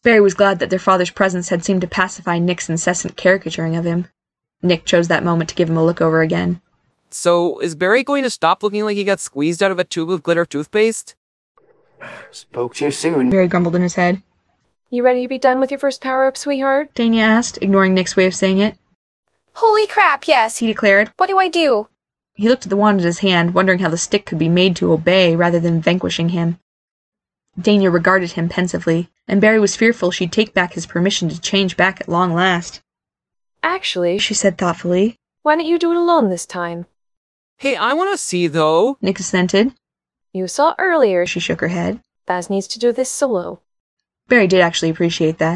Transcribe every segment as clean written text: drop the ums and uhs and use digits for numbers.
Barry was glad that their father's presence had seemed to pacify Nick's incessant caricaturing of him. Nick chose that moment to give him a look over again. So, is Barry going to stop looking like he got squeezed out of a tube of glitter toothpaste? Spoke too soon. Barry grumbled in his head. You ready to be done with your first power-up, sweetheart? Dania asked, ignoring Nick's way of saying it. Holy crap, yes, He declared. What do I do? He looked at the wand in his hand, wondering how the stick could be made to obey rather than vanquishing him. Dania regarded him pensively, and Barry was fearful she'd take back his permission to change back at long last. Actually, She said thoughtfully. why don't you do it alone this time? Hey, I want to see, though. Nick assented. You saw earlier She shook her head. Baz needs to do this solo. Barry did actually appreciate that.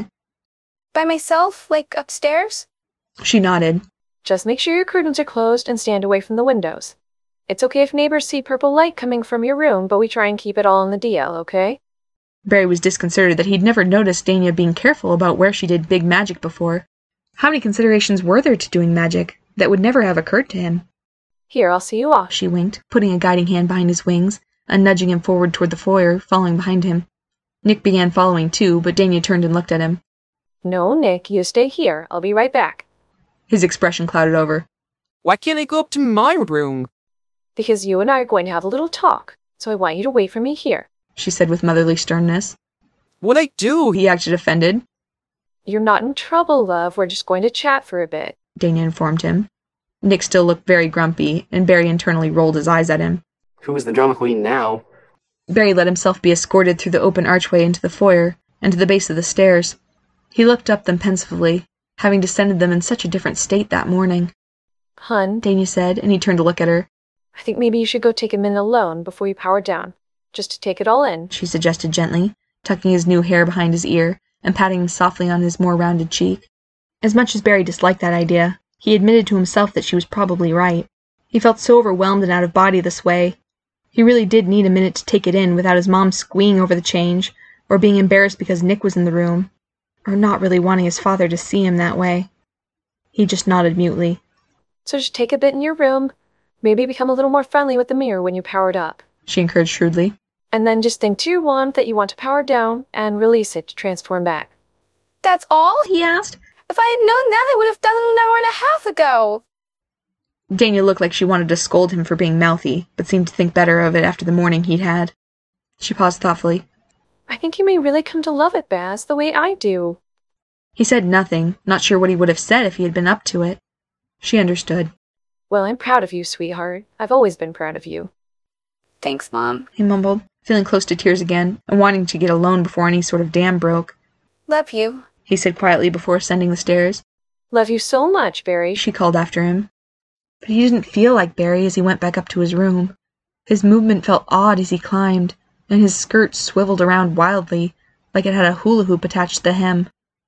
By myself, like upstairs? She nodded. Just make sure your curtains are closed and stand away from the windows. It's okay if neighbors see purple light coming from your room, but we try and keep it all in the DL, okay? Barry was disconcerted that he'd never noticed Dania being careful about where she did big magic before. How many considerations were there to doing magic that would never have occurred to him? Here, I'll see you off. She winked, putting a guiding hand behind his wings, and nudging him forward toward the foyer, following behind him. Nick began following too, but Dania turned and looked at him. No, Nick, you stay here. I'll be right back. His expression clouded over. Why can't I go up to my room? Because you and I are going to have a little talk, so I want you to wait for me here. She said with motherly sternness. What'd I do? He acted offended. You're not in trouble, love. We're just going to chat for a bit. Dania informed him. Nick still looked very grumpy, and Barry internally rolled his eyes at him. Who is the drama queen now? Barry let himself be escorted through the open archway into the foyer, and to the base of the stairs. He looked up them pensively, having descended them in such a different state that morning. Hun, Dania said, and he turned to look at her. I think maybe you should go take a minute alone before you power down, just to take it all in. She suggested gently, tucking his new hair behind his ear and patting him softly on his more rounded cheek. As much as Barry disliked that idea, he admitted to himself that she was probably right. He felt so overwhelmed and out of body this way. He really did need a minute to take it in without his mom squeeing over the change, or being embarrassed because Nick was in the room, or not really wanting his father to see him that way. He just nodded mutely. So just take a bit in your room, maybe become a little more friendly with the mirror when you're powered up. She encouraged shrewdly. And then just think to your wand that you want to power down and release it to transform back. That's all? He asked. If I had known that, I would have done it an hour and a half ago. Dania looked like she wanted to scold him for being mouthy, but seemed to think better of it after the morning he'd had. She paused thoughtfully. I think you may really come to love it, Baz, the way I do. He said nothing, not sure what he would have said if he had been up to it. She understood. Well, I'm proud of you, sweetheart. I've always been proud of you. Thanks, Mom. He mumbled, feeling close to tears again, and wanting to get alone before any sort of dam broke. Love you. He said quietly before ascending the stairs. Love you so much, Barry. She called after him. But he didn't feel like Barry as he went back up to his room. His movement felt odd as he climbed, and his skirt swiveled around wildly, like it had a hula hoop attached to the hem.